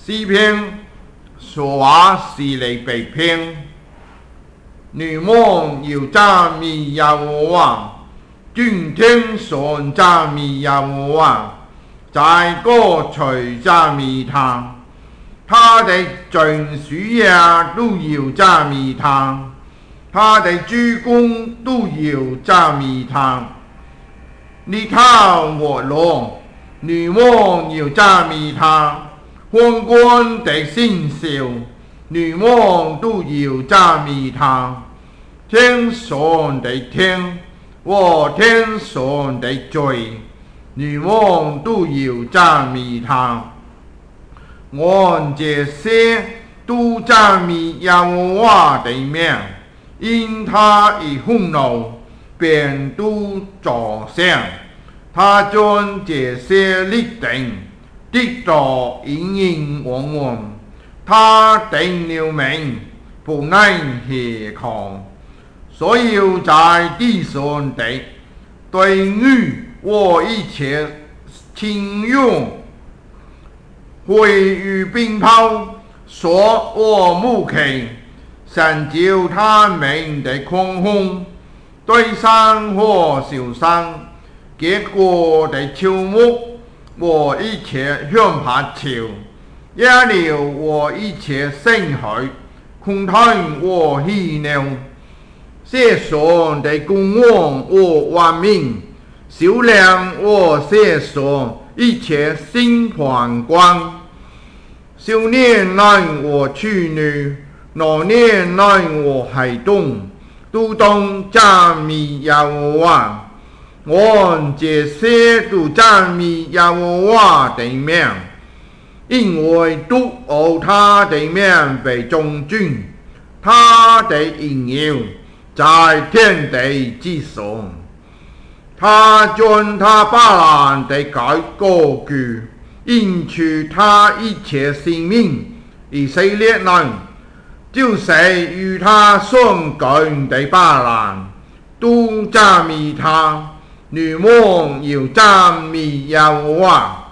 诗篇说話是你被編，女王要讚美耶和華，尊天上讚美耶和華，在歌隨讚美他，他的眾屬也都要讚美他，他的諸公都要讚美他。你看我羅，女王要讚美他，皇冠的星宿，女王都要讚美他。天上的天和天上的罪，女王都要讚美他。按這些都讚美耶和華的名，因他一憤怒便都作聲，他將這些立定，直到永永遠遠。他定了名，不能違抗。所有在地上的，對於我一切情用會與鞭炮，說我無期，成就他們的狂風，對山和小山，結果的樹木，我一切香柏樹，野了我一切生海，空談我喜鳥。世上的君王和萬民，修量我世上一切新皇冠。少年男和處女，老年男和孩童，都當讚美耶和華。按這些都讚美耶和華的名，因為獨有他的名被尊敬，他的榮耀在天地之上。他將他巴蘭的改高舉，因取他一切性命，以色列人就是與他相近的巴蘭，都讚美他。女王要讚美耶和華。